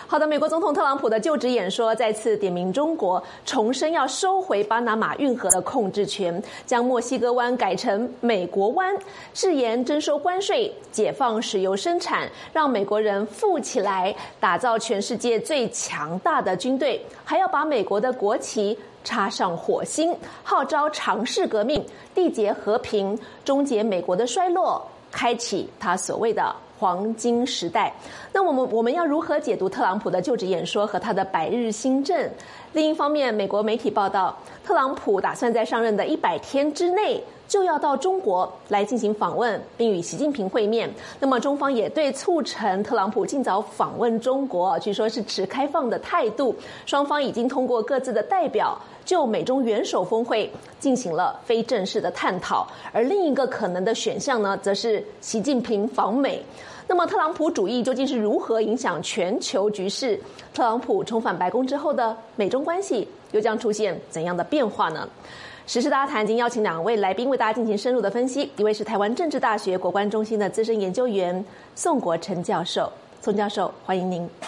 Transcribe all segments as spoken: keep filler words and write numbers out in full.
好的，美国总统特朗普的就职演说再次点名中国，重申要收回巴拿马运河的控制权，将墨西哥湾改成美国湾，誓言征收关税，解放石油生产，让美国人富起来，打造全世界最强大的军队，还要把美国的国旗插上火星，号召尝试革命，缔结和平，终结美国的衰落，开启他所谓的黄金时代。那我们我们要如何解读特朗普的就职演说和他的百日新政？另一方面，美国媒体报道，特朗普打算在上任的一百天之内就要到中国来进行访问，并与习近平会面。那么中方也对促成特朗普尽早访问中国，据说是持开放的态度。双方已经通过各自的代表就美中元首峰会进行了非正式的探讨，而另一个可能的选项呢，则是习近平访美。那么特朗普主义究竟是如何影响全球局势？特朗普重返白宫之后的美中关系又将出现怎样的变化呢？时事大家谈已经邀请两位来宾为大家进行深入的分析，一位是台湾政治大学国关中心的资深研究员宋国成教授，宋教授欢迎您。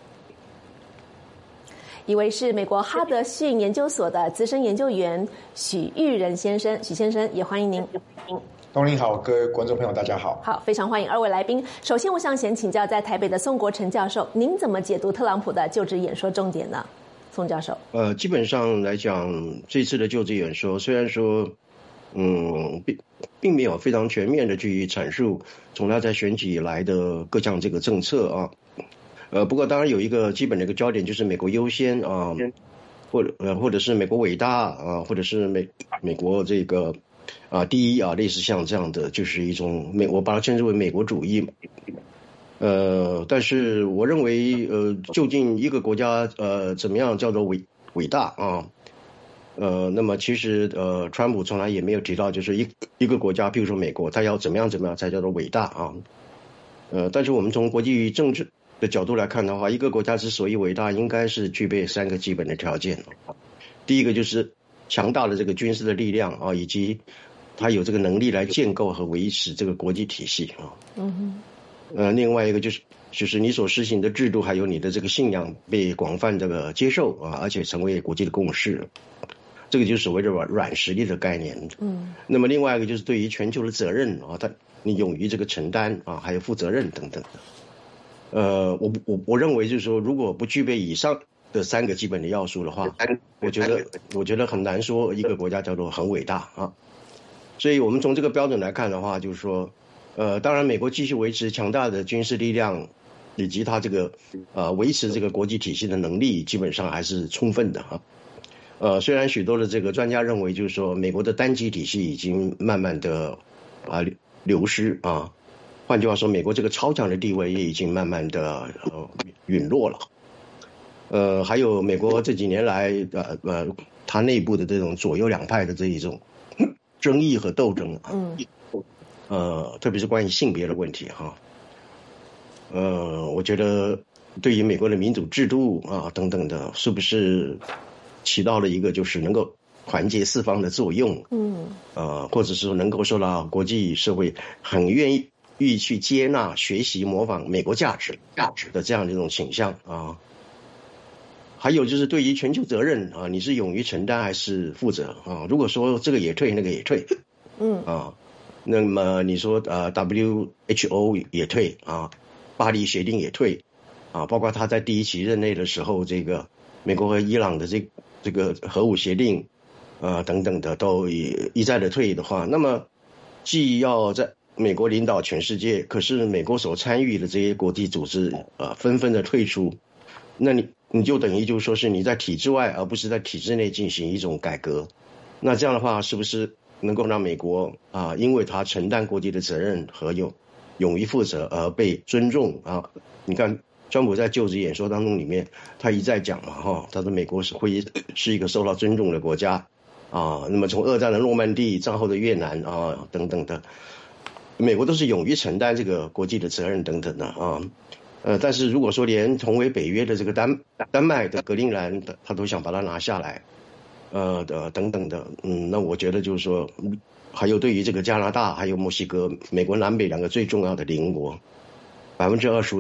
一位是美国哈德逊研究所的资深研究员许育仁先生，许先生也欢迎您。 东林好，各位观众朋友大家好。 好，非常欢迎二位来宾。首先我想先请教在台北的宋国成教授，您怎么解读特朗普的就职演说重点呢？宋教授。 呃，基本上来讲，这次的就职演说虽然说嗯并并没有非常全面的去阐述从他在选举以来的各项这个政策啊，呃不过当然有一个基本的一个焦点，就是美国优先啊，或者呃或者是美国伟大啊，或者是美美国这个啊，第一啊，类似像这样的，就是一种美，我把它称之为美国主义。呃，但是我认为，呃，究竟一个国家呃怎么样叫做伟伟大啊？呃，那么其实呃，川普从来也没有提到，就是一一个国家，譬如说美国，它要怎么样怎么样才叫做伟大啊？呃，但是我们从国际政治的角度来看的话，一个国家之所以伟大，应该是具备三个基本的条件。第一个就是强大的这个军事的力量啊，以及他有这个能力来建构和维持这个国际体系啊。嗯哼。呃，另外一个就是就是你所实行的制度，还有你的这个信仰被广泛这个接受啊，而且成为国际的共识。这个就是所谓的软软实力的概念。嗯。那么另外一个就是对于全球的责任啊，他你勇于这个承担啊，还有负责任等等的。呃，我我我认为就是说，如果不具备以上的三个基本的要素的话，我觉得我觉得很难说一个国家叫做很伟大啊。所以我们从这个标准来看的话，就是说，呃，当然美国继续维持强大的军事力量，以及它这个呃维持这个国际体系的能力，基本上还是充分的哈。呃，虽然许多的这个专家认为，就是说美国的单极体系已经慢慢的啊流失啊，换句话说，美国这个超强的地位也已经慢慢的呃陨落了。呃，还有美国这几年来，呃呃，它内部的这种左右两派的这一种争议和斗争啊，嗯，呃，特别是关于性别的问题哈，呃，我觉得对于美国的民主制度啊等等的，是不是起到了一个就是能够团结四方的作用，嗯，呃，或者是能够受到国际社会很愿意愿意去接纳、学习、模仿美国价值价值的这样的一种倾向啊。还有就是对于全球责任啊，你是勇于承担还是负责啊？如果说这个也退，那个也退，嗯啊，那么你说呃 W H O 也退啊，巴黎协定也退啊，包括他在第一期任内的时候，这个美国和伊朗的这这个核武协定啊等等的都一一再的退的话，那么既要在美国领导全世界，可是美国所参与的这些国际组织啊纷纷的退出，那你你就等于就是说是你在体制外而不是在体制内进行一种改革，那这样的话是不是能够让美国啊，因为他承担国际的责任和勇勇于负责而被尊重啊？你看川普在就职演说当中里面，他一再讲嘛哈，他说美国是会是一个受到尊重的国家啊。那么从二战的诺曼底、战后的越南啊等等的，美国都是勇于承担这个国际的责任等等的啊。呃，但是如果说连同为北约的这个丹丹麦的格陵兰的，他都想把它拿下来，呃的等等的，嗯，那我觉得就是说，还有对于这个加拿大还有墨西哥，美国南北两个最重要的邻国，百分之二十五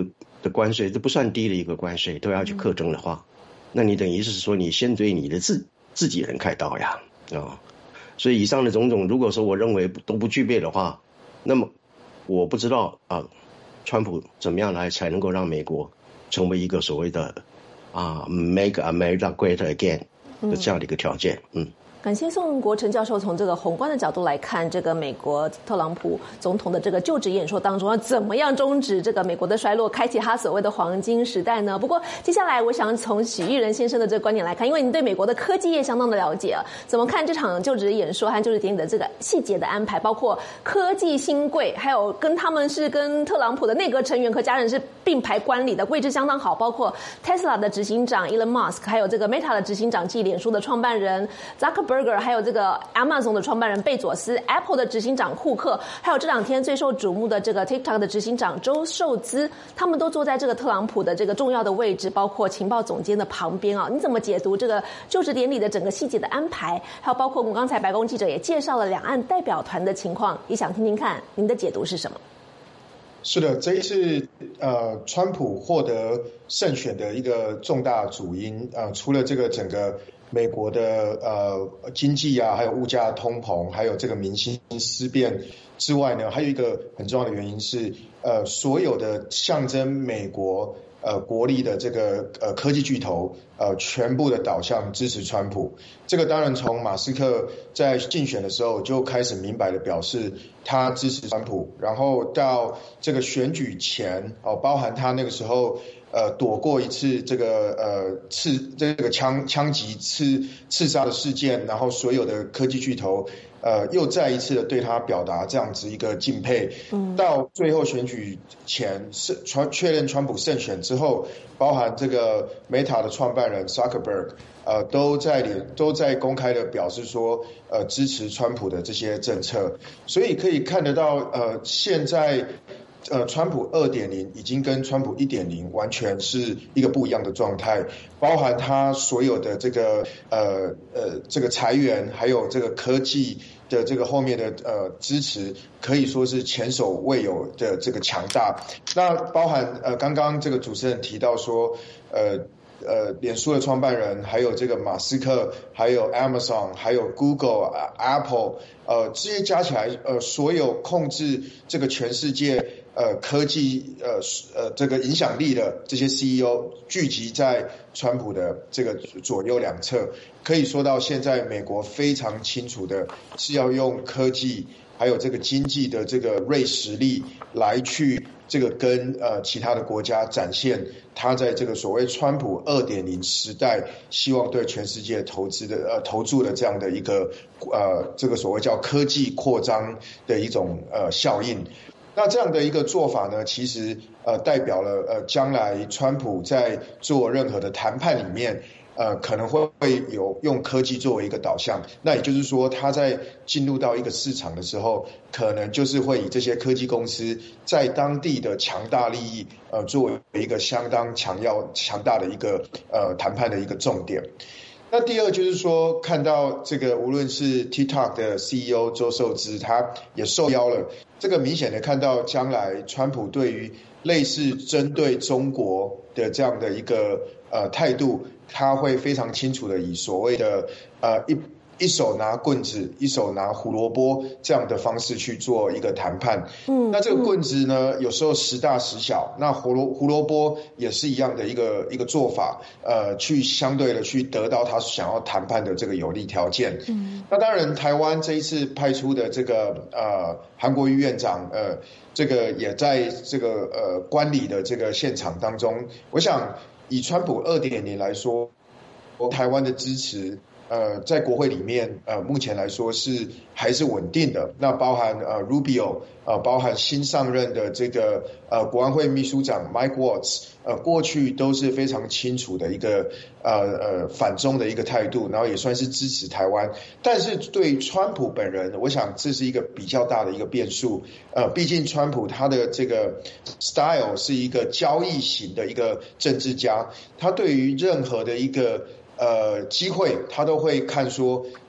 的关税，这不算低的一个关税，都要去课征的话，那你等于是说你先对你的自自己人开刀呀啊、哦！所以以上的种种，如果说我认为都不具备的话，那么我不知道啊，川普怎么样来才能够让美国成为一个所谓的啊 Make America Great Again 的这样的一个条件，嗯。 感谢宋国成教授从这个宏观的角度来看，这个美国特朗普总统的这个就职演说当中要怎么样终止这个美国的衰落，开启他所谓的黄金时代呢？不过接下来我想从许玉仁先生的这个观点来看，因为您对美国的科技业相当的了解，怎么看这场就职演说和就职典礼的这个细节的安排，包括科技新贵，还有跟他们是跟特朗普的内阁成员和家人是并排观礼的，位置相当好，包括 Tesla 的执行长 Elon Musk， 还有这个 Meta 的执行长即脸书的创办人 Zuckerberg，还有这个 Amazon 的创办人贝佐斯 ，Apple 的执行长库克，还有这两天最受瞩目的这个 TikTok 的执行长周受资，他们都坐在这个特朗普的这个重要的位置，包括情报总监的旁边啊。你怎么解读这个就职典礼的整个细节的安排？还有包括我们刚才白宫记者也介绍了两岸代表团的情况，也想听听看您的解读是什么？ 是的，这一次呃，川普获得胜选的一个重大主因，呃，除了这个整个美国的呃经济啊，还有物价通膨，还有这个民心思变之外呢，还有一个很重要的原因是，呃，所有的象征美国呃国力的这个呃科技巨头，呃，全部的导向支持川普。这个当然从马斯克在竞选的时候就开始明白的表示他支持川普，然后到这个选举前哦，包含他那个时候。呃，躲过一次这个呃刺这个枪枪击刺刺杀的事件，然后所有的科技巨头呃又再一次的对他表达这样子一个敬佩。嗯，到最后选举前是川确认川普胜选之后，包含这个 Meta 的创办人 Zuckerberg 呃都在脸都在公开的表示说呃支持川普的这些政策，所以可以看得到呃现在。呃，川普 二点零 已经跟川普 一点零 完全是一个不一样的状态，包含他所有的这个呃呃这个裁员，还有这个科技的这个后面的呃支持，可以说是前所未有的这个强大。那包含呃刚刚这个主持人提到说，呃呃脸书的创办人，还有这个马斯克，还有 Amazon， 还有 Google、Apple， 呃这些加起来，呃所有控制这个全世界。呃，科技呃呃这个影响力的这些 C E O 聚集在川普的这个左右两侧，可以说到现在美国非常清楚的是要用科技还有这个经济的这个锐实力来去这个跟呃其他的国家展现他在这个所谓川普 二点零 时代希望对全世界投资的呃投注的这样的一个呃这个所谓叫科技扩张的一种呃效应。那这样的一个做法呢，其实呃代表了呃将来川普在做任何的谈判里面，呃可能会有用科技作为一个导向。那也就是说，他在进入到一个市场的时候，可能就是会以这些科技公司在当地的强大利益，呃作为一个相当强要强大的一个呃谈判的一个重点。那第二就是说，看到这个无论是 TikTok 的 C E O 周受资，他也受邀了。这个明显的看到，将来川普对于类似针对中国的这样的一个呃态度，他会非常清楚的以所谓的呃一一手拿棍子，一手拿胡萝卜这样的方式去做一个谈判。嗯，那这个棍子呢，有时候时大时小，那胡萝胡萝卜也是一样的一个一个做法，呃，去相对的去得到他想要谈判的这个有利条件。嗯，那当然，台湾这一次派出的这个呃韩国瑜院长，呃，这个也在这个呃观礼的这个现场当中，我想以川普 二点零 来说，台湾的支持。呃，在国会里面，呃，目前来说是还是稳定的。那包含呃 Rubio， 呃，包含新上任的这个呃国安会秘书长 Mike Waltz， 呃，过去都是非常清楚的一个呃呃反中的一个态度，然后也算是支持台湾。但是对川普本人，我想这是一个比较大的一个变数。呃，毕竟川普他的这个 style 是一个交易型的一个政治家，他对于任何的一个呃，机会他都会看说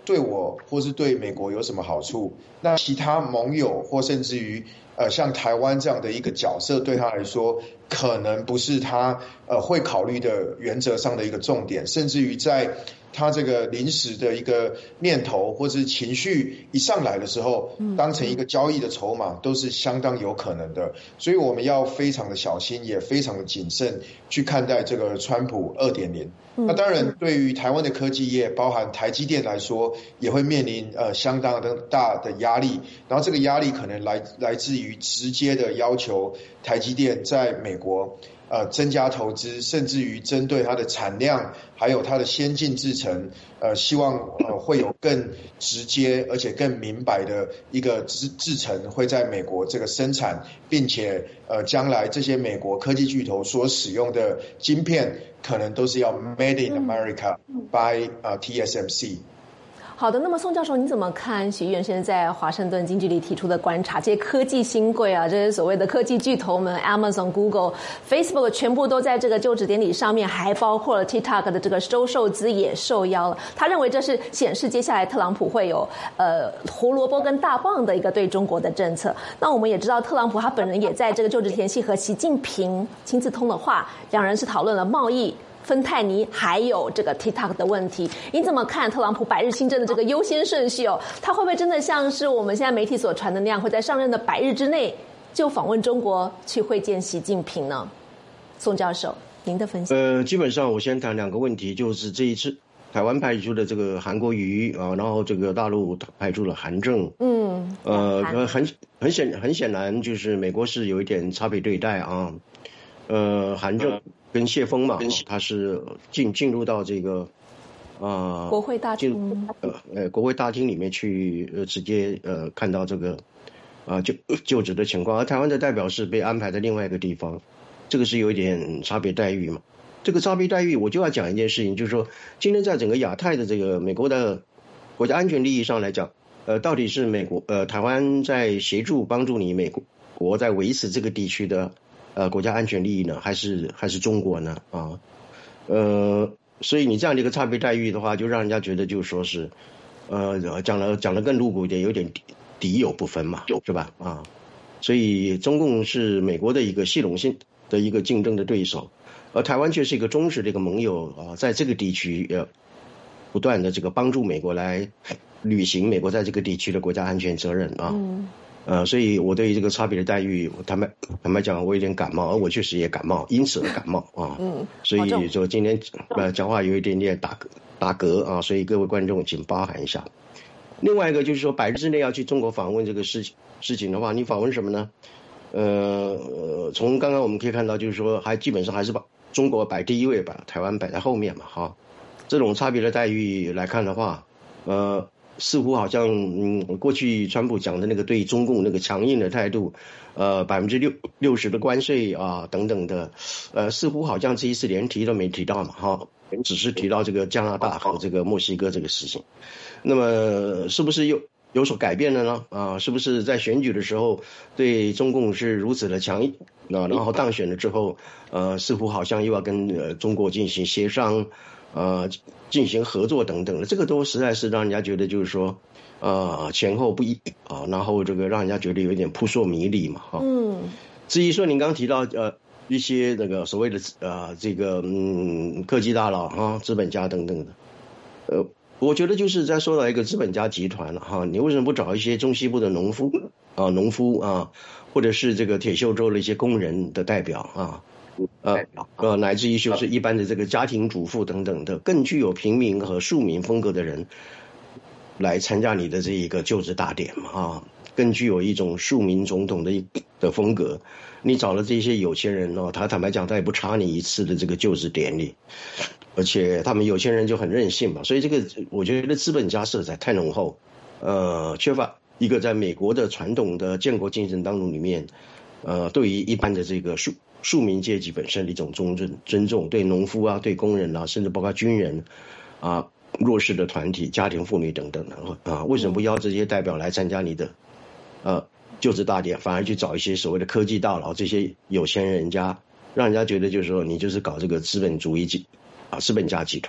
对我或是对美国有什么好处，那其他盟友或甚至于呃像台湾这样的一个角色，对他来说可能不是他呃会考虑的原则上的一个重点，甚至于在他这个临时的一个念头或是情绪一上来的时候，当成一个交易的筹码，都是相当有可能的。所以我们要非常的小心，也非常的谨慎去看待这个川普 二点零。那当然，对于台湾的科技业，包含台积电来说，也会面临呃相当的大的压力。然后这个压力可能来来自于直接的要求台积电在美国呃增加投资，甚至于针对它的产量还有它的先进制程，呃希望呃会有更直接而且更明白的一个制制程会在美国这个生产，并且呃将来这些美国科技巨头所使用的晶片，可能都是要 Made in America by 呃 T S M C。 好的，那么宋教授，你怎么看许议员现在在华盛顿经济里提出的观察？这些科技新贵啊，这些所谓的科技巨头们 ，Amazon、Google、Facebook 全部都在这个就职典礼上面，还包括了 TikTok 的这个周受资也受邀了。他认为这是显示接下来特朗普会有呃胡萝卜跟大棒的一个对中国的政策。那我们也知道，特朗普他本人也在这个就职前夕和习近平亲自通了话，两人是讨论了贸易、芬太尼还有这个 TikTok 的问题。你怎么看特朗普百日新政的这个优先顺序哦？他会不会真的像是我们现在媒体所传的那样，会在上任的百日之内就访问中国去会见习近平呢？宋教授，您的分析。 呃，基本上我先谈两个问题，就是这一次台湾派出的这个韩国瑜啊，然后这个大陆派出了韩正，嗯，呃，很很显很显然就是美国是有一点差别对待啊，呃，韩正跟谢峰嘛，他是进进入到这个啊、呃、 国会大厅， 呃呃国会大厅里面去，呃直接呃看到这个啊、呃、就就职的情况，而台湾的代表是被安排在另外一个地方，这个是有一点差别待遇嘛。这个差别待遇，我就要讲一件事情，就是说，今天在整个亚太的这个美国的国家安全利益上来讲，呃，到底是美国呃台湾在协助帮助你美国在维持这个地区的呃国家安全利益呢，还是还是中国呢？啊，呃，所以你这样的一个差别待遇的话，就让人家觉得就是说是，呃，讲了讲了更露骨一点，有点敌敌友不分嘛，是吧？啊，所以中共是美国的一个系统性的一个竞争的对手。而台湾却是一个忠实的一个盟友啊，在这个地区呃不断的这个帮助美国来履行美国在这个地区的国家安全责任啊，嗯、呃，所以我对于这个差别的待遇，坦白坦白讲，我有点感冒，而我确实也感冒，因此而感冒啊，嗯，所以说今天呃讲话有一点点打打嗝啊，所以各位观众请包涵一下。另外一个就是说，百日之内要去中国访问这个事情事情的话，你访问什么呢？呃，从刚刚我们可以看到，就是说还基本上还是把中国摆第一位，把台湾摆在后面嘛，哈，这种差别的待遇来看的话，呃，似乎好像嗯，过去川普讲的那个对中共那个强硬的态度，呃，百分之六六十的关税啊等等的，呃，似乎好像这一次连提都没提到嘛，哈，只是提到这个加拿大和这个墨西哥这个事情，那么是不是又有所改变了呢？啊，是不是在选举的时候对中共是如此的强硬啊？然后当选了之后，呃，似乎好像又要跟呃中国进行协商，呃，进行合作等等的，这个都实在是让人家觉得就是说，呃，前后不一啊，然后这个让人家觉得有一点扑朔迷离嘛，哈。嗯。至于说您刚提到呃一些那个所谓的呃这个嗯科技大佬啊、资本家等等的，呃。我觉得就是在说到一个资本家集团了哈，你为什么不找一些中西部的农夫啊、农夫啊，或者是这个铁锈州的一些工人的代表啊，呃呃，乃至于就是一般的这个家庭主妇等等的，更具有平民和庶民风格的人来参加你的这一个就职大典嘛啊，更具有一种庶民总统的的风格。你找了这些有钱人哦，他坦白讲，他也不差你一次的这个就职典礼。而且他们有钱人就很任性嘛，所以这个我觉得资本家色彩太浓厚，呃，缺乏一个在美国的传统的建国精神当中里面，呃，对于一般的这个庶庶民阶级本身的一种尊重尊重，对农夫啊、对工人啊，甚至包括军人啊、弱势的团体、家庭妇女等等的啊，为什么不邀这些代表来参加你的呃就职大典，反而去找一些所谓的科技大佬这些有钱人家，让人家觉得就是说你就是搞这个资本主义集啊，资本家集团。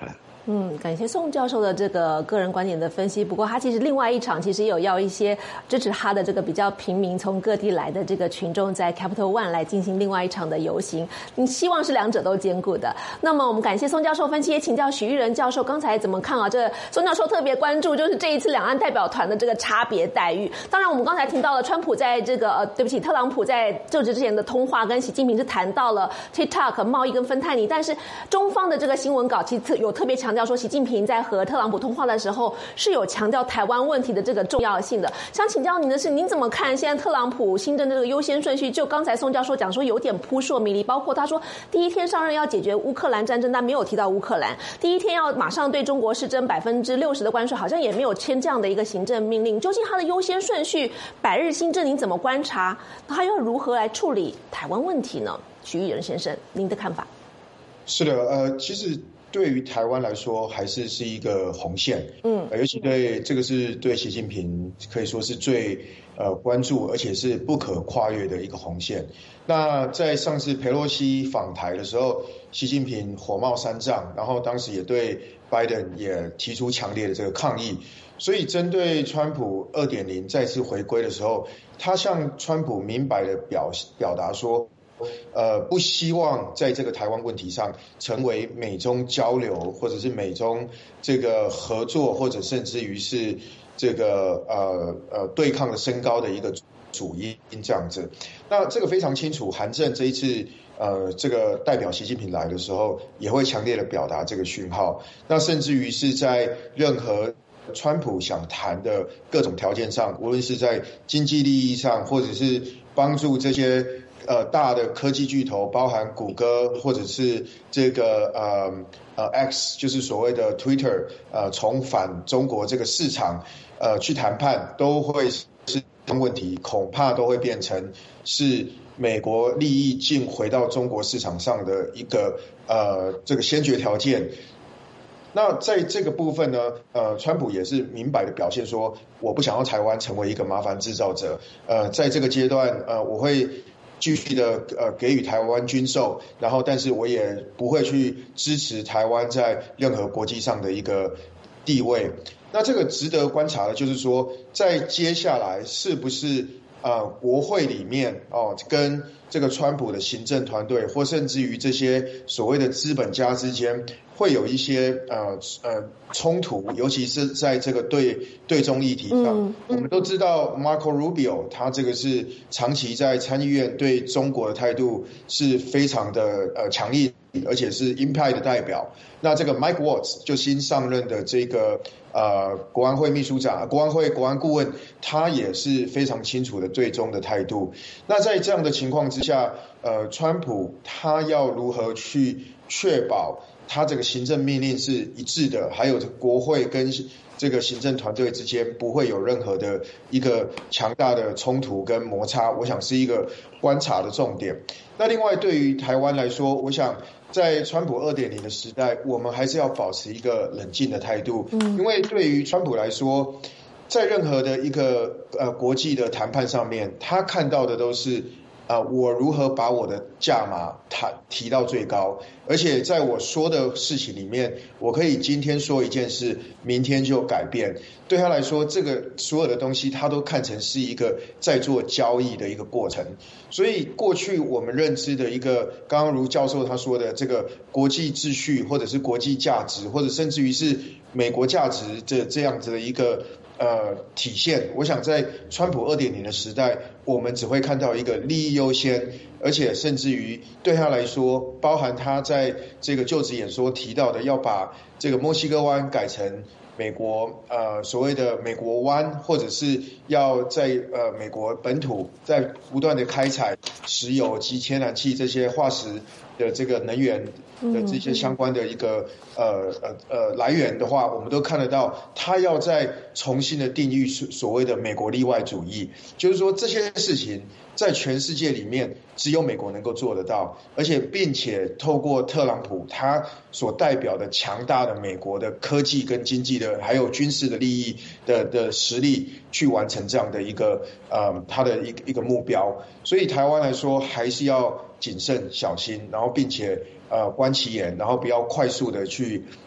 嗯，感谢宋教授的这个个人观点的分析。不过他其实另外一场其实也有要一些支持他的这个比较平民从各地来的这个群众在 Capital One 来进行另外一场的游行。你希望是两者都兼顾的。那么我们感谢宋教授分析，也请教许育仁教授刚才怎么看啊？这宋教授特别关注就是这一次两岸代表团的这个差别待遇。当然我们刚才听到了川普在这个呃对不起特朗普在就职之前的通话跟习近平是谈到了 TikTok 贸易跟芬太尼，但是中方的这个新闻稿其实有特别强调说习近平在和特朗普通话的时候是有强调台湾问题的这个重要性的。想请教您的是，您怎么看现在特朗普新政的这个优先顺序？就刚才宋教授讲说有点扑朔迷离，包括他说第一天上任要解决乌克兰战争，但没有提到乌克兰；第一天要马上对中国施征百分之六十的关税，好像也没有签这样的一个行政命令。究竟他的优先顺序百日新政您怎么观察？他又要如何来处理台湾问题呢？许育仁先生，您的看法？ 是的，呃，其实对于台湾来说，还是是一个红线，嗯，尤其对这个是对习近平可以说是最呃关注，而且是不可跨越的一个红线。那在上次裴洛西访台的时候，习近平火冒三丈，然后当时也对拜登也提出强烈的这个抗议。所以针对川普 二点零 再次回归的时候，他向川普明白的表表达说，呃，不希望在这个台湾问题上成为美中交流或者是美中这个合作，或者甚至于是这个呃呃对抗的升高的一个主因这样子。那这个非常清楚，韩正这一次呃这个代表习近平来的时候，也会强烈的表达这个讯号。那甚至于是在任何川普想谈的各种条件上，无论是在经济利益上，或者是帮助这些呃大的科技巨头，包含谷歌或者是这个呃呃 X， 就是所谓的 Twitter， 呃重返中国这个市场，呃去谈判，都会是问题，恐怕都会变成是美国利益进回到中国市场上的一个呃这个先决条件。那在这个部分呢，呃，川普也是明白的表现说，我不想要台湾成为一个麻烦制造者。呃，在这个阶段，呃，我会继续的呃给予台湾军售，然后但是我也不会去支持台湾在任何国际上的一个地位。那这个值得观察的就是说，在接下来是不是呃国会里面哦跟这个川普的行政团队，或甚至于这些所谓的资本家之间，会有一些呃呃冲突，尤其是在这个对对中议题上。嗯嗯、我们都知道 Marco Rubio 他这个是长期在参议院对中国的态度是非常的呃强硬，而且是鹰派的代表。那这个 Mike Waltz 就新上任的这个呃国安会秘书长、国安会国安顾问，他也是非常清楚的对中的态度。那在这样的情况之下，呃，川普他要如何去确保他这个行政命令是一致的，还有国会跟这个行政团队之间不会有任何的一个强大的冲突跟摩擦，我想是一个观察的重点。那另外对于台湾来说，我想在川普 二点零 的时代，我们还是要保持一个冷静的态度，因为对于川普来说，在任何的一个呃国际的谈判上面，他看到的都是啊、呃，我如何把我的价码提提到最高，而且在我说的事情里面，我可以今天说一件事，明天就改变。对他来说，这个所有的东西他都看成是一个在做交易的一个过程。所以过去我们认知的一个，刚刚如教授他说的这个国际秩序，或者是国际价值，或者甚至于是美国价值这这样子的一个呃体现，我想在川普 二点零 的时代，我们只会看到一个利益优先，而且甚至于对他来说，包含他在这个就职演说提到的，要把这个墨西哥湾改成美国呃所谓的美国湾，或者是要在呃美国本土在不断的开采石油及天然气这些化石的这个能源的这些相关的一个呃呃呃来源的话，我们都看得到，他要在重新的定义所谓的美国例外主义，就是说这些事情在全世界里面只有美国能够做得到，而且并且透过特朗普他所代表的强大的美国的科技跟经济的还有军事的利益的的实力去完成这样的一个呃他的一个一个目标。所以台湾来说还是要谨慎小心，然后并且呃观其言，然后不要快速的去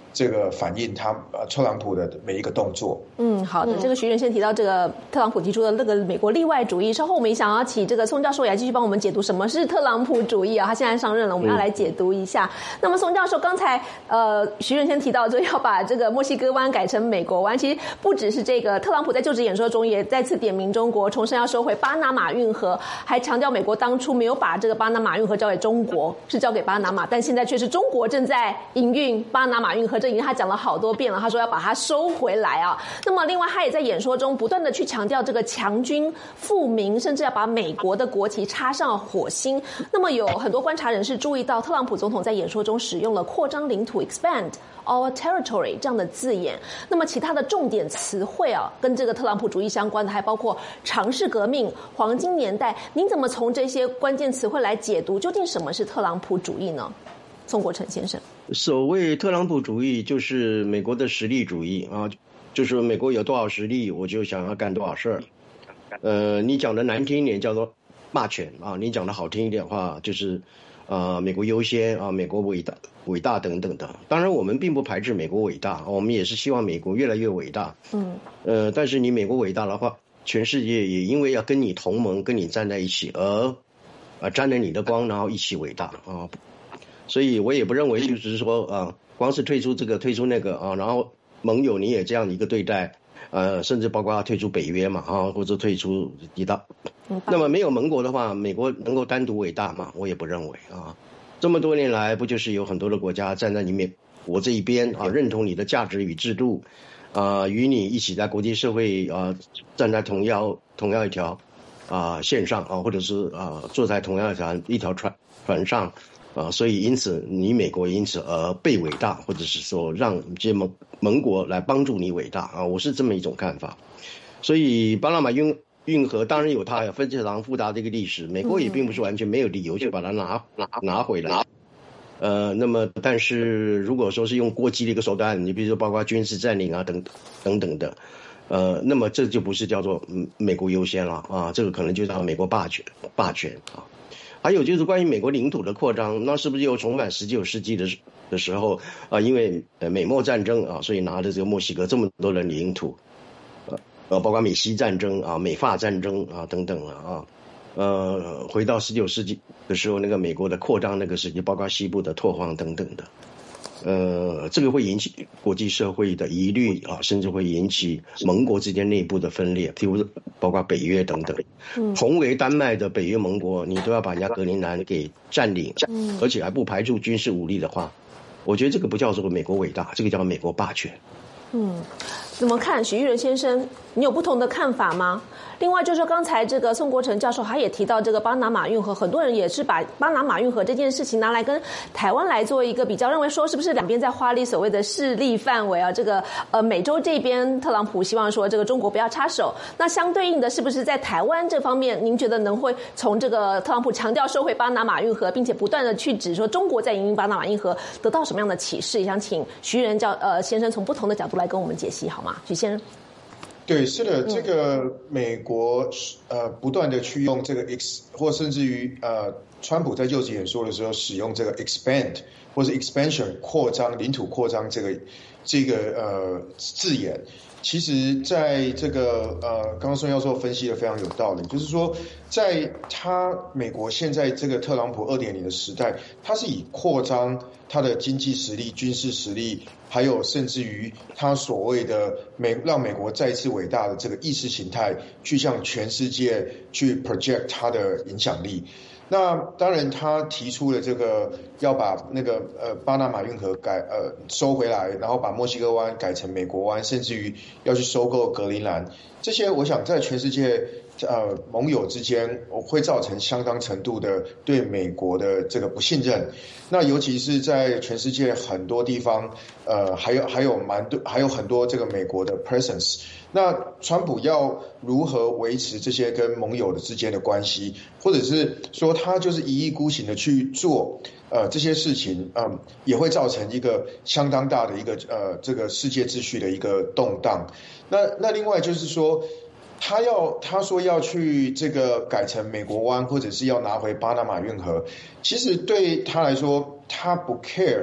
这个反映他呃特朗普的每一个动作。 嗯，好的，这个徐院先提到这个特朗普提出的那个美国例外主义，稍后我们也想要请这个宋教授也来继续帮我们解读什么是特朗普主义啊，他现在上任了，我们要来解读一下。嗯、那么宋教授刚才呃徐院先提到，就要把这个墨西哥湾改成美国湾，其实不只是这个，特朗普在就职演说中也再次点名中国，重申要收回巴拿马运河，还强调美国当初没有把这个巴拿马运河交给中国，是交给巴拿马，但现在却是中国正在营运巴拿马运河，这已经他讲了好多遍了，他说要把它收回来啊。那么另外他也在演说中不断的去强调这个强军富民，甚至要把美国的国旗插上火星。那么有很多观察人士注意到，特朗普总统在演说中使用了扩张领土 expand our territory 这样的字眼。那么其他的重点词汇啊，跟这个特朗普主义相关的还包括常识革命、黄金年代。您怎么从这些关键词汇来解读，究竟什么是特朗普主义呢？宋国成先生， 所谓特朗普主义就是美国的实力主义啊，就是美国有多少实力，我就想要干多少事儿。呃，你讲的难听一点叫做霸权啊，你讲的好听一点的话就是呃美国优先啊，美国伟大伟大等等的。当然我们并不排斥美国伟大，我们也是希望美国越来越伟大。嗯，呃，但是你美国伟大的话，全世界也因为要跟你同盟，跟你站在一起，而啊沾了你的光，然后一起伟大啊。所以我也不认为就是说啊，光是退出这个退出那个啊，然后盟友你也这样一个对待，呃，甚至包括退出北约嘛啊，或者退出一大，那么没有盟国的话，美国能够单独伟大吗？我也不认为啊。这么多年来，不就是有很多的国家站在你美国这一边啊，认同你的价值与制度啊，与你一起在国际社会啊站在同样同样一条啊线上啊，或者是啊坐在同样一条一条船船上。啊，所以因此你美国因此而被伟大，或者是说让这些盟盟国来帮助你伟大啊，我是这么一种看法。所以巴拿马运运河当然有它非常复杂的一个历史，美国也并不是完全没有理由去把它拿拿拿回来。呃，那么但是如果说是用过激的一个手段，你比如说包括军事占领啊等等等的，呃，那么这就不是叫做美国优先了啊，这个可能就叫美国霸权霸权啊。还有就是关于美国领土的扩张，那是不是又重返十九世纪的的时候啊？因为呃美墨战争啊，所以拿着这个墨西哥这么多的领土，呃呃，包括美西战争啊、美法战争啊等等了啊。呃，回到十九世纪的时候，那个美国的扩张那个时期，包括西部的拓荒等等的。呃，这个会引起国际社会的疑虑啊，甚至会引起盟国之间内部的分裂，譬如包括北约等等。嗯，同为丹麦的北约盟国，你都要把人家格陵兰给占领，嗯，而且还不排除军事武力的话，我觉得这个不叫做美国伟大，这个叫美国霸权。 嗯，怎么看？许玉仁先生，你有不同的看法吗？另外就是说，刚才这个宋国成教授他也提到这个巴拿马运河，很多人也是把巴拿马运河这件事情拿来跟台湾来做一个比较，认为说是不是两边在划立所谓的势力范围啊？这个呃美洲这边特朗普希望说这个中国不要插手，那相对应的是不是在台湾这方面，您觉得能会从这个特朗普强调收回巴拿马运河，并且不断的去指说中国在营运巴拿马运河，得到什么样的启示？也想请徐仁教呃先生从不同的角度来跟我们解析好吗？许先生。 对，是的，这个美国呃不断的去用这个 ex， 或甚至于呃川普在就职演说的时候使用这个 expand 或是 expansion 扩张领土扩张这个这个呃字眼，其实在这个呃刚刚宋教授分析的非常有道理，就是说在他美国现在这个特朗普 二点零 的时代，他是以扩张他的经济实力、军事实力，还有甚至于他所谓的美让美国再次伟大的这个意识形态，去向全世界去 project 他的影响力。那当然，他提出了这个要把那个呃巴拿马运河改呃收回来，然后把墨西哥湾改成美国湾，甚至于要去收购格陵兰，这些我想在全世界呃盟友之间会造成相当程度的对美国的这个不信任。那尤其是在全世界很多地方，呃还有还有蛮多还有很多这个美国的 presence。那川普要如何维持这些跟盟友的之间的关系，或者是说他就是一意孤行的去做呃这些事情，嗯，也会造成一个相当大的一个呃这个世界秩序的一个动荡。那那另外就是说，他要他说要去这个改成美国湾，或者是要拿回巴拿马运河，其实对他来说，他不 care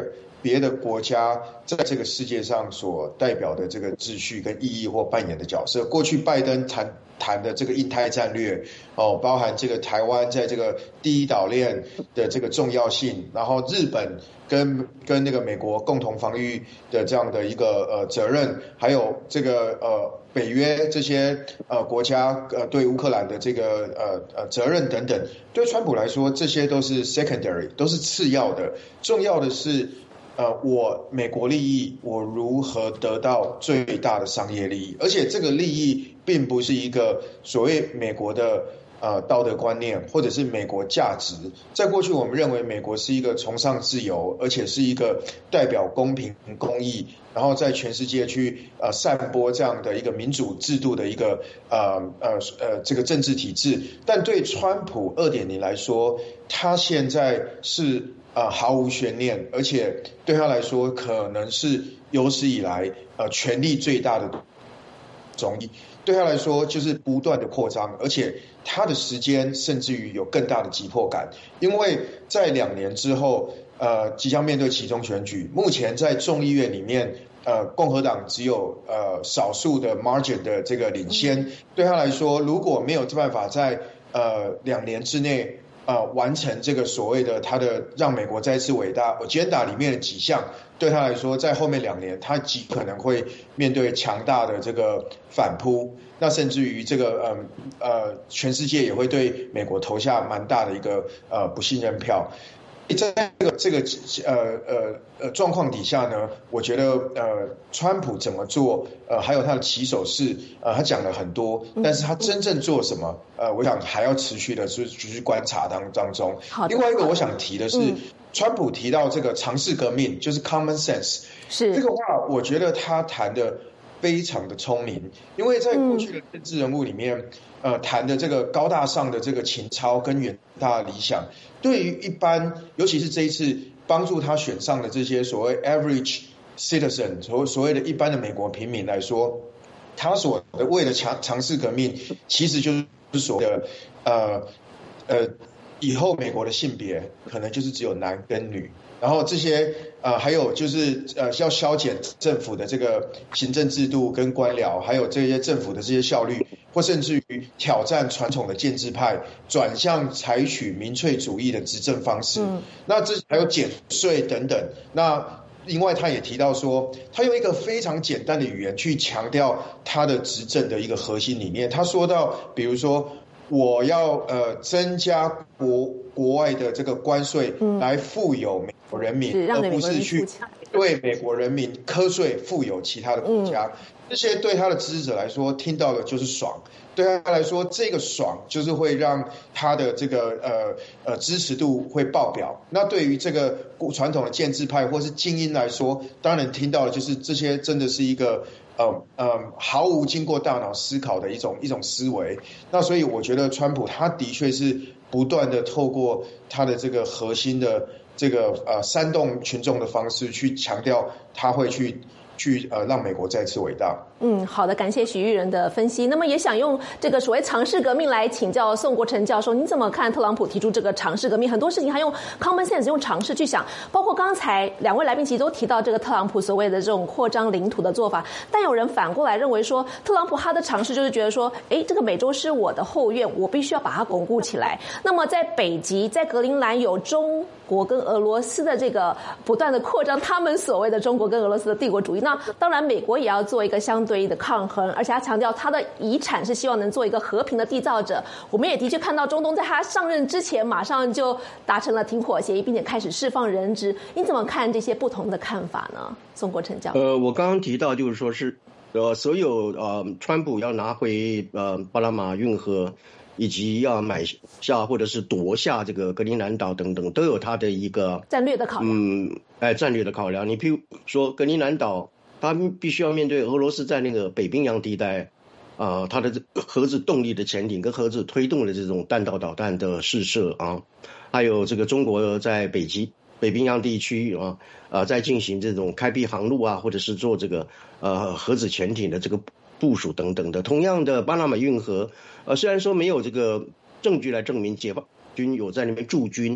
别的国家在这个世界上所代表的这个秩序跟意义或扮演的角色。过去拜登谈谈的这个印太战略哦，包含这个台湾在这个第一岛链的这个重要性，然后日本跟跟那个美国共同防御的这样的一个呃责任，还有这个呃北约这些呃国家呃对乌克兰的这个呃呃责任等等，对川普来说这些都是 secondary， 都是次要的，重要的是。呃，我美国利益，我如何得到最大的商业利益？而且这个利益并不是一个所谓美国的呃道德观念，或者是美国价值。在过去，我们认为美国是一个崇尚自由，而且是一个代表公平公义，然后在全世界去呃散播这样的一个民主制度的一个呃呃呃这个政治体制。但对川普 二点零 来说，他现在是。呃，毫无悬念，而且对他来说，可能是有史以来呃权力最大的总理。对他来说，就是不断的扩张，而且他的时间甚至于有更大的急迫感，因为在两年之后，呃，即将面对期中选举。目前在众议院里面，呃，共和党只有呃少数的 margin 的这个领先。对他来说，如果没有办法在呃两年之内。呃，完成这个所谓的他的让美国再次伟大 agenda 里面的几项，对他来说，在后面两年，他极可能会面对强大的这个反扑，那甚至于这个呃呃，全世界也会对美国投下蛮大的一个呃不信任票。在这个这个呃呃呃状况底下呢，我觉得呃，川普怎么做，呃，还有他的起手式，呃，他讲了很多，但是他真正做什么，呃，我想还要持续的是继续观察当当中。另外一个我想提的是，嗯、川普提到这个常识革命，就是 common sense， 是这个话，我觉得他谈的非常的聪明，因为在过去的政治人物里面。嗯呃，谈的这个高大上的这个情操跟远大的理想，对于一般，尤其是这一次帮助他选上的这些所谓 average citizen， 所所谓的一般的美国平民来说，他所为的强尝试革命，其实就是所谓的呃呃，以后美国的性别可能就是只有男跟女。然后这些呃还有就是呃要削减政府的这个行政制度跟官僚，还有这些政府的这些效率，或甚至于挑战传统的建制派，转向采取民粹主义的执政方式。嗯、那这还有减税等等。那另外他也提到说，他用一个非常简单的语言去强调他的执政的一个核心理念。他说到，比如说。我要呃增加国国外的这个关税，来富有美国人民，而不是去对美国人民课税富有其他的国家。嗯、这些对他的支持者来说，听到的就是爽；对他来说，这个爽就是会让他的这个呃呃支持度会爆表。那对于这个传统的建制派或是精英来说，当然听到的就是这些真的是一个。呃呃，毫无经过大脑思考的一种一种思维。那所以我觉得川普他的确是不断的透过他的这个核心的这个呃煽动群众的方式去强调他会去去呃让美国再次伟大。 嗯，好的，感谢许育仁的分析。那么也想用这个所谓常识革命来请教宋国成教授，你怎么看特朗普提出这个常识革命？很多事情他用 common sense 用常识去想，包括刚才两位来宾其实都提到这个特朗普所谓的这种扩张领土的做法，但有人反过来认为说，特朗普他的常识就是觉得说，哎，这个美洲是我的后院，我必须要把它巩固起来。那么在北极，在格陵兰有中国跟俄罗斯的这个不断的扩张，他们所谓的中国跟俄罗斯的帝国主义，那当然美国也要做一个相对的抗衡，而且他强调他的遗产是希望能做一个和平的缔造者。我们也的确看到中东在他上任之前马上就达成了停火协议，并且开始释放人质。你怎么看这些不同的看法呢？宋国成教授。 呃，我刚刚提到就是说是呃，所有呃，川普要拿回呃巴拿马运河，以及要买下或者是夺下这个格陵兰岛等等，都有他的一个战略的考量。 嗯，哎，战略的考量。你譬如说格陵兰岛。他必须要面对俄罗斯在那个北冰洋地带，啊、呃，它的核子动力的潜艇跟核子推动的这种弹道导弹的试射啊，还有这个中国在北极北冰洋地区啊，呃，在进行这种开辟航路啊，或者是做这个呃核子潜艇的这个部署等等的。同样的，巴拿马运河，呃，虽然说没有这个证据来证明解放军有在那边驻军。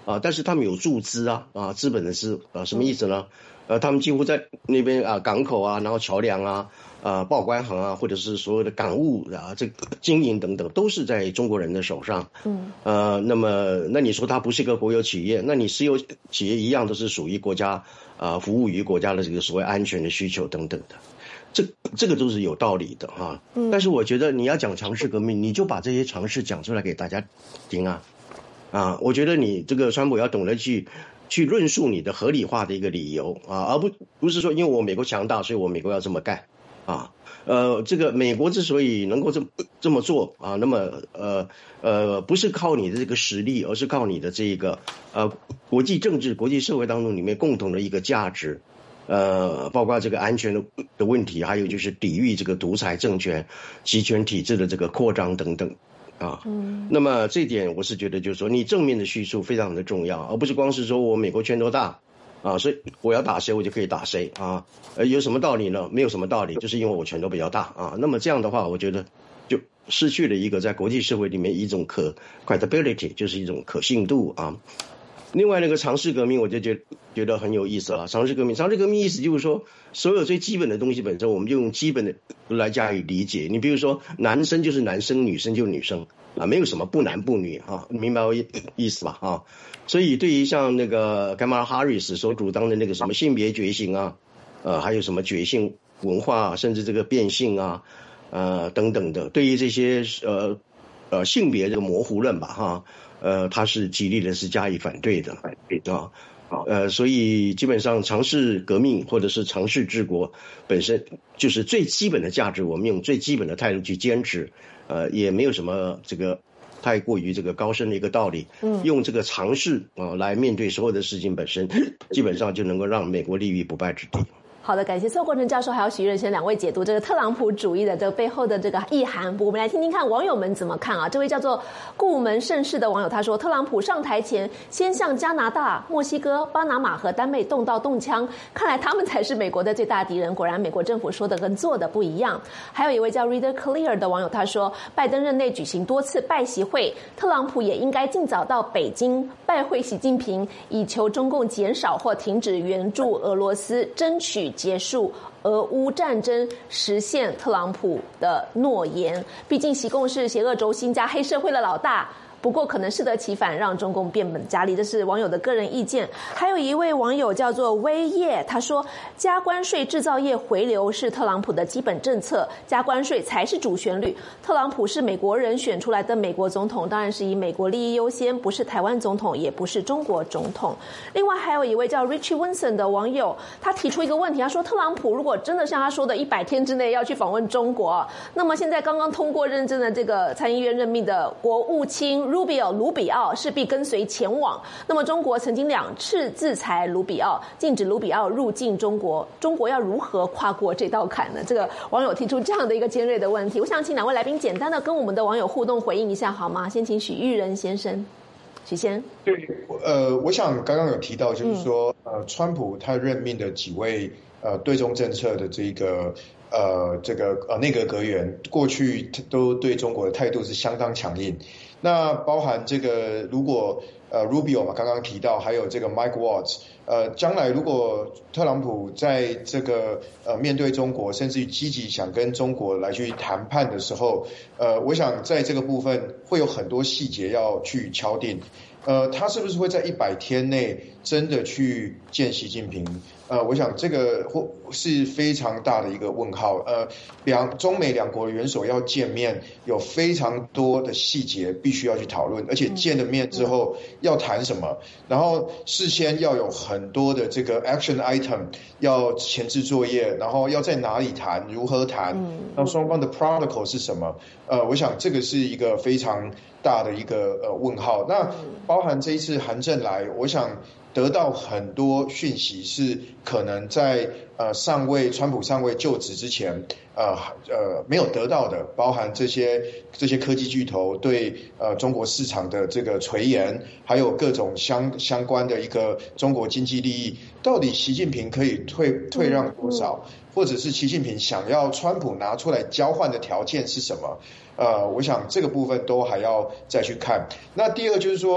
啊，但是他们有注资啊啊，资本的资啊，什么意思呢？呃，他们几乎在那边啊港口啊，然后桥梁啊。啊，报关行啊，或者是所有的港务啊，这个经营等等，都是在中国人的手上。嗯，呃，那么那你说它不是一个国有企业，那你私有企业一样都是属于国家啊、呃，服务于国家的这个所谓安全的需求等等的，这这个都是有道理的哈。嗯，但是我觉得你要讲常识革命，你就把这些常识讲出来给大家听啊啊！我觉得你这个川普要懂得去。去论述你的合理化的一个理由啊，而不不是说因为我美国强大，所以我美国要这么干啊。呃，这个美国之所以能够这么这么做啊，那么呃呃，不是靠你的这个实力，而是靠你的这个呃国际政治、国际社会当中里面共同的一个价值，呃，包括这个安全的的问题，还有就是抵御这个独裁政权、集权体制的这个扩张等等。啊，嗯，那么这一点我是觉得就是说，你正面的叙述非常的重要，而不是光是说我美国拳头大啊，所以我要打谁我就可以打谁啊，呃，有什么道理呢？没有什么道理，就是因为我拳头比较大啊。那么这样的话，我觉得就失去了一个在国际社会里面一种可 credibility， 就是一种可信度啊。另外那个常识革命，我就觉觉得很有意思了。常识革命，常识革命意思就是说，所有最基本的东西本身，我们就用基本的来加以理解。你比如说，男生就是男生，女生就是女生啊，没有什么不男不女啊，明白我意思吧？啊，所以对于像那个 Kamala Harris 所主张的那个什么性别觉醒啊，呃，还有什么觉性文化，甚至这个变性啊，呃等等的，对于这些呃呃性别这个模糊论吧，哈。呃，他是极力的是加以反对的啊，呃，所以基本上常识革命或者是常识治国本身就是最基本的价值，我们用最基本的态度去坚持，呃，也没有什么这个太过于这个高深的一个道理，嗯，用这个常识啊、呃、来面对所有的事情本身，基本上就能够让美国立于不败之地。 好的，感谢宋国成教授还有许仁先两位解读这个特朗普主义的这个背后的这个意涵。我们来听听看网友们怎么看啊？这位叫做顾门盛世的网友他说，特朗普上台前先向加拿大、墨西哥、巴拿马和丹麦动刀动枪，看来他们才是美国的最大敌人。果然美国政府说的跟做的不一样。还有一位叫 Reader Clear 的网友他说，拜登任内举行多次拜习会，特朗普也应该尽早到北京拜会习近平，以求中共减少或停止援助俄罗斯，争取结束俄乌战争，实现特朗普的诺言。毕竟习共是邪恶轴心加黑社会的老大，不过可能适得其反，让中共变本加厉，这是网友的个人意见。还有一位网友叫做威业，他说加关税制造业回流是特朗普的基本政策，加关税才是主旋律。特朗普是美国人选出来的美国总统，当然是以美国利益优先，不是台湾总统，也不是中国总统。另外还有一位叫 Richie Wilson 的网友，他提出一个问题，他说特朗普如果真的像他说的一百天之内要去访问中国，那么现在刚刚通过认证的这个参议院任命的国务卿Rubio 卢比奥势必跟随前往。那么中国曾经两次制裁卢比奥，禁止卢比奥入境中国，中国要如何跨过这道坎呢？这个网友提出这样的一个尖锐的问题，我想请两位来宾简单的跟我们的网友互动回应一下好吗？先请许玉仁先生。许先， 对，呃，我想刚刚有提到，就是说，嗯、呃，川普他任命的几位呃对中政策的这个呃这个呃内阁阁员，过去都对中国的态度是相当强硬。那包含这个，如果呃 Rubio 嘛，刚刚提到，还有这个 Mike Waltz， 呃，将来如果特朗普在这个呃面对中国，甚至于积极想跟中国来去谈判的时候，呃，我想在这个部分会有很多细节要去敲定。呃，他是不是会在一百天内真的去见习近平？呃，我想这个或是非常大的一个问号。呃，两中美两国元首要见面，有非常多的细节必须要去讨论，而且见了面之后要谈什么，然后事先要有很多的这个 action item 要前置作业，然后要在哪里谈，如何谈，那双方的 protocol 是什么？呃，我想这个是一个非常大的一个呃问号。那包含这一次韩正来，我想得到很多讯息是可能在呃上位川普上位就职之前，呃呃没有得到的，包含这些这些科技巨头对呃中国市场的这个垂涎，还有各种相相关的一个中国经济利益，到底习近平可以退退让多少，或者是习近平想要川普拿出来交换的条件是什么？呃，我想这个部分都还要再去看。那第二就是说。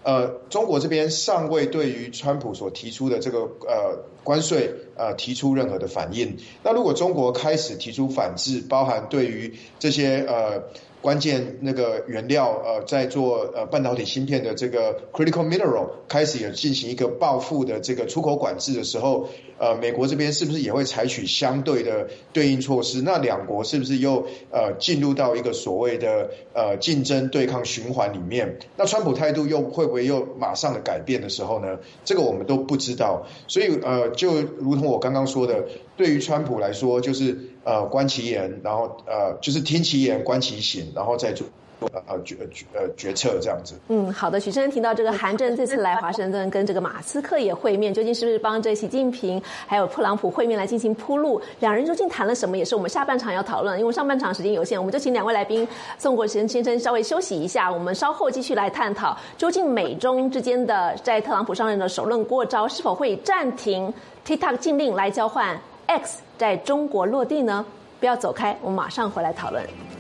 呃，中国这边尚未对于川普所提出的这个呃关税呃提出任何的反应。那如果中国开始提出反制，包含对于这些呃关键那个原料呃在做呃半导体芯片的这个 critical mineral 开始也进行一个报复的这个出口管制的时候，呃，美国这边是不是也会采取相对的对应措施？那两国是不是又呃进入到一个所谓的呃竞争对抗循环里面？那川普态度又会不会又马上的改变的时候呢？这个我们都不知道。所以呃，就如同我刚刚说的，对于川普来说，就是呃观其言，然后呃就是听其言，观其行，然后再做。呃决呃决策这样子。 嗯，好的。许先生提到这个韩正这次来华盛顿跟这个马斯克也会面，究竟是不是帮这习近平还有特朗普会面来进行铺路？两人究竟谈了什么，也是我们下半场要讨论。因为上半场时间有限，我们就请两位来宾宋国贤先生稍微休息一下，我们稍后继续来探讨究竟美中之间的在特朗普上任的首论过招是否会暂停 TikTok 禁令来交换 X 在中国落地呢？不要走开，我们马上回来讨论。